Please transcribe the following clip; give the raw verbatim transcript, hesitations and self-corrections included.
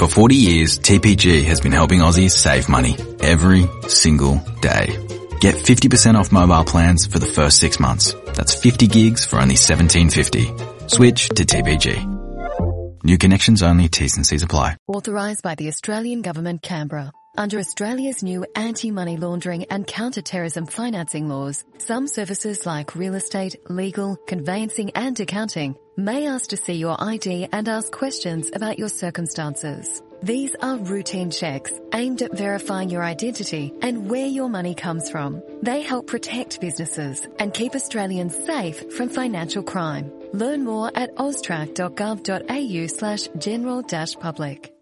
For forty years, T P G has been helping Aussies save money every single day. Get fifty percent off mobile plans for the first six months. That's fifty gigs for only seventeen fifty. Switch to T P G. New connections only, T's and C's apply. Authorised by the Australian Government, Canberra. Under Australia's new anti-money laundering and counter-terrorism financing laws, some services like real estate, legal, conveyancing and accounting may ask to see your I D and ask questions about your circumstances. These are routine checks aimed at verifying your identity and where your money comes from. They help protect businesses and keep Australians safe from financial crime. Learn more at austrac.gov.au slash general dash public.